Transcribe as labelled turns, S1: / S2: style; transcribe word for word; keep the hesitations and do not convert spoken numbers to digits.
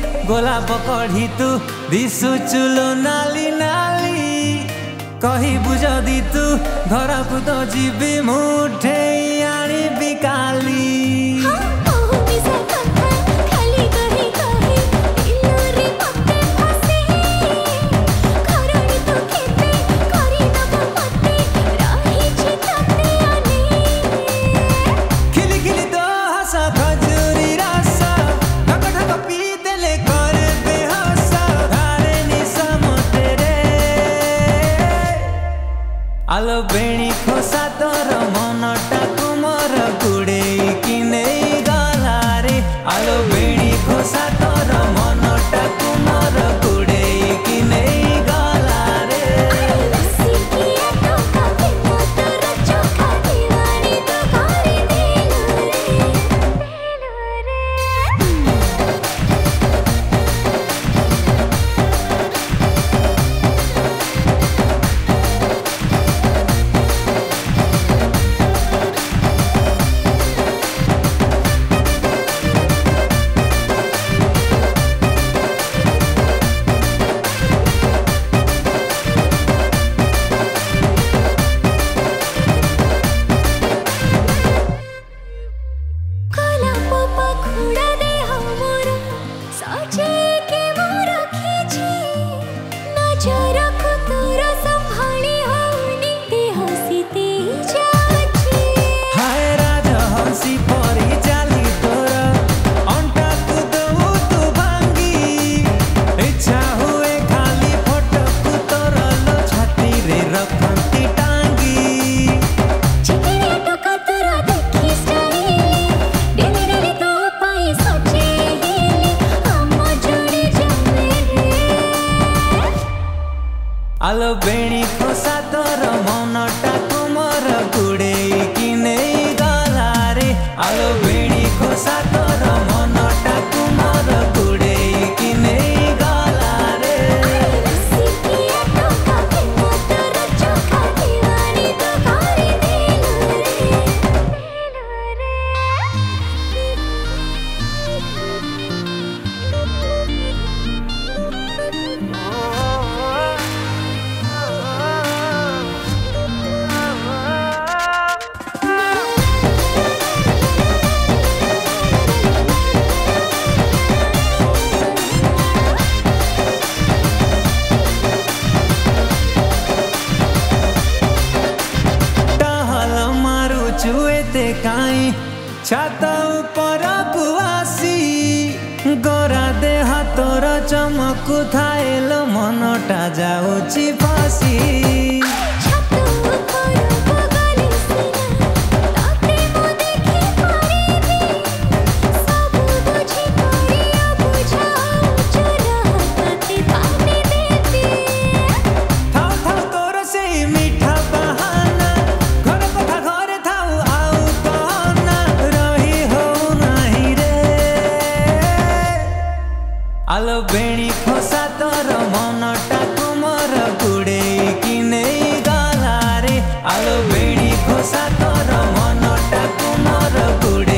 S1: गोलाप कढ़ी तू दिशु चुलो नाली नाली कही बुझदी तू घर को तो जीवी मुठे आनी बिकाली आलो बेणी खोसा तोर मनटा कुमर गुड़े कि नहीं गला रे आलो बेणी खोसा तोर मनटा कुमर गुड़े कि नहीं गला रे आलो बेणी खोसा तोर मनटा कुमर गुड़े कि नहीं गला रे आलो बेणी खोसा तोर मनटा कुमर गुड़े कि नहीं गला रे चुएते काई छाता ऊपर कुआसी गोरा देह तोर चमकु थाएलो मनटा जाउची फासी आलो बेणी खोसा तोर मनटा कुमर गुड़े कि नहीं गला रे आलो बेणी खोसा तोर मनटा कुमर गुड़े।